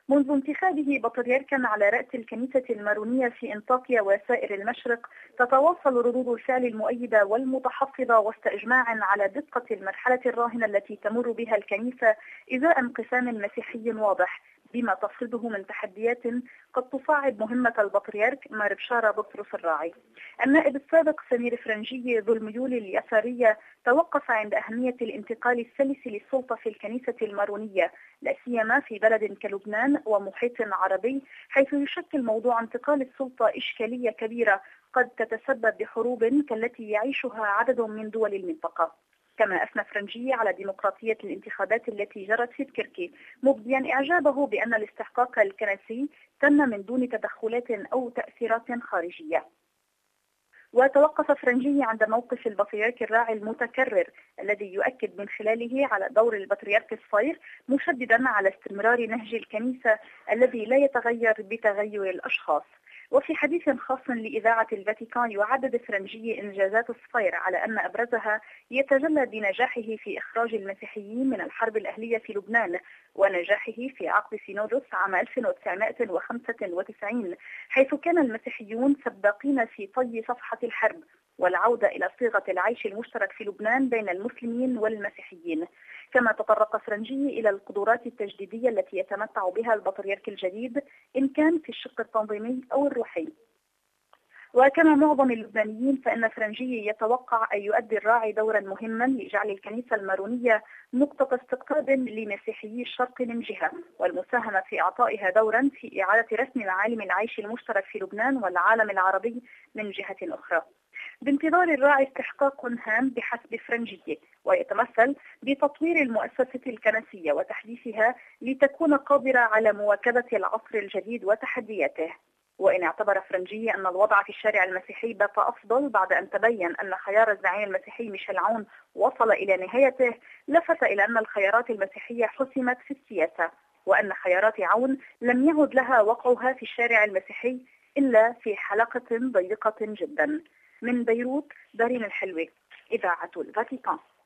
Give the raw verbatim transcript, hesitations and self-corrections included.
منذ انتخابه بطريركا على رأس الكنيسة المارونية في انطاكيا وسائر المشرق، تتواصل ردود الفعل المؤيدة والمتحفظة وسط إجماع على دقة المرحلة الراهنة التي تمر بها الكنيسة إزاء انقسام مسيحي واضح، بما تفرضه من تحديات قد تصعب مهمة البطريرك مار بشارة بطرس الراعي. النائب السابق سمير فرنجي ذو الميول اليسارية توقف عند أهمية الانتقال السلس للسلطة في الكنيسة المارونية، لا سيما في بلد كلبنان ومحيط عربي، حيث يشكل موضوع انتقال السلطة إشكالية كبيرة قد تتسبب بحروب كالتي يعيشها عدد من دول المنطقة. كما أثنى فرنجي على ديمقراطية الانتخابات التي جرت في تركيا، مبديا إعجابه بأن الاستحقاق الكنسي تم من دون تدخلات أو تأثيرات خارجية. وتوقف فرنجي عند موقف البطريرك الراعي المتكرر الذي يؤكد من خلاله على دور البطريرك الصغير، مشددا على استمرار نهج الكنيسة الذي لا يتغير بتغير الأشخاص. وفي حديث خاص لإذاعة الفاتيكان يعدد فرنجي إنجازات الصفير على أن أبرزها يتجلى بنجاحه في إخراج المسيحيين من الحرب الأهلية في لبنان، ونجاحه في عقد سينودوس عام ألف وتسعمائة وخمسة وتسعين، حيث كان المسيحيون سباقين في طي صفحة الحرب والعودة إلى صيغة العيش المشترك في لبنان بين المسلمين والمسيحيين. كما تطرق فرنجي إلى القدرات التجديدية التي يتمتع بها البطريرك الجديد إن كان في الشق التنظيمي أو الروحي. وكما معظم اللبنانيين فإن فرنجي يتوقع أن يؤدي الراعي دورا مهما لجعل الكنيسة المارونية نقطة استقطاب لمسيحيي الشرق من جهة، والمساهمة في إعطائها دورا في إعادة رسم معالم العيش المشترك في لبنان والعالم العربي من جهة أخرى. بانتظار الراعي استحقاق هام بحسب فرنجي، ويتمثل بتطوير المؤسسة الكنسية وتحديثها لتكون قادرة على مواكبة العصر الجديد وتحدياته. وإن اعتبر فرنجي أن الوضع في الشارع المسيحي بات أفضل بعد أن تبين أن خيار الزعيم المسيحي ميشيل عون وصل إلى نهايته، لفت إلى أن الخيارات المسيحية حسمت في السياسة، وأن خيارات عون لم يعد لها وقعها في الشارع المسيحي إلا في حلقة ضيقة جدا. من بيروت، دارين الحلوي، إذاعة الفاتيكان.